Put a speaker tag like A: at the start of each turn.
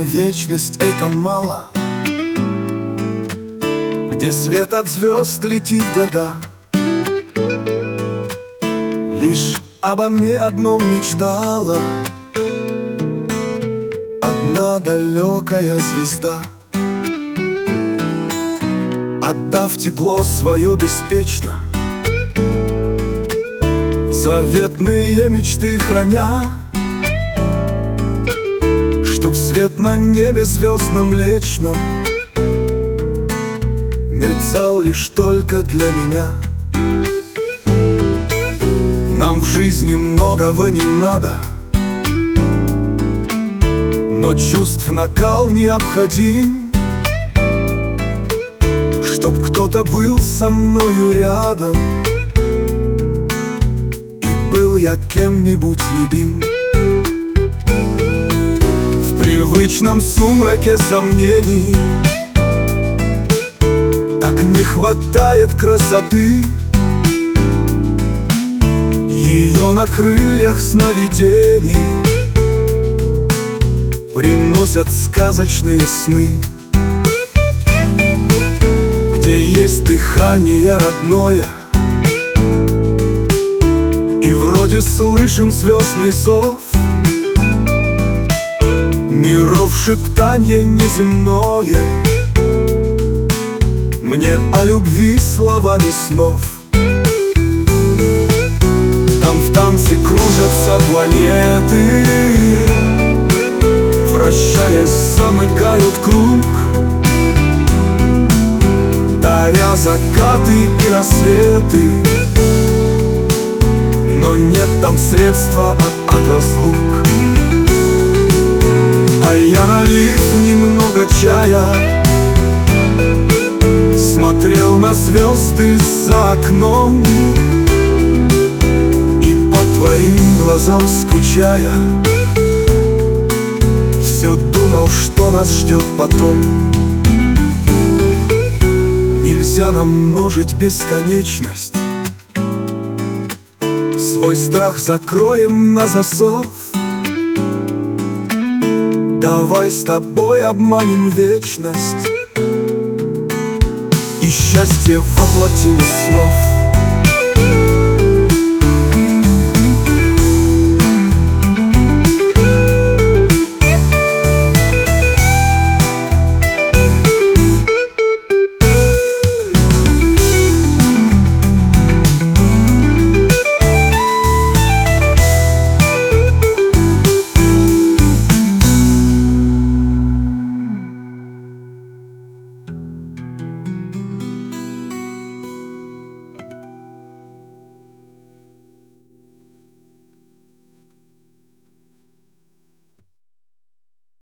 A: вечность — это мало, где свет от звезд летит года. Лишь обо мне одном мечтала одна далекая звезда. Отдав тепло свое беспечно, заветные мечты храня, чтоб свет на небе звездном вечном мерцал лишь только для меня. Нам в жизни многого не надо, но чувств накал необходим, чтоб кто-то был со мною рядом, и был я кем-нибудь любим. В привычном сумраке сомнений так не хватает красоты, ее на крыльях сновидений приносят сказочные сны, где есть дыхание родное, и вроде слышим звездный зов миров шептанье неземное, мне о любви словами снов. Там в танце кружатся планеты, вращаясь, замыкают круг, даря закаты и рассветы, но нет там средства от разлук. А я, налив немного чая, смотрел на звезды за окном, и по твоим глазам скучая, все думал, что нас ждет потом. Нельзя намножить бесконечность, свой страх закроем на засов. Давай с тобой обманем вечность, и счастье воплотим из снов.